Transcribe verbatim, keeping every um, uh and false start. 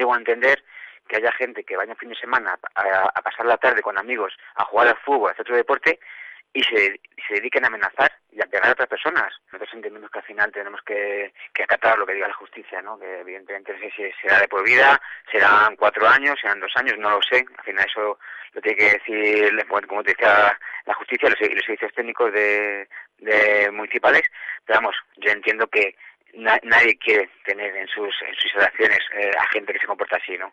llego a entender que haya gente que vaya un fin de semana a, a pasar la tarde con amigos, a jugar al fútbol, a hacer otro deporte, y se, se dediquen a amenazar y a pegar a otras personas. Nosotros entendemos que al final tenemos que, que acatar lo que diga la justicia, ¿no? Que evidentemente no sé si será de por vida, serán cuatro años, serán dos años, no lo sé. Al final eso lo tiene que decir, como te decía, la justicia, los, los servicios técnicos de, de municipales. Pero vamos, yo entiendo que na, nadie quiere tener en sus, en sus instalaciones eh, a gente que se comporta así, ¿no?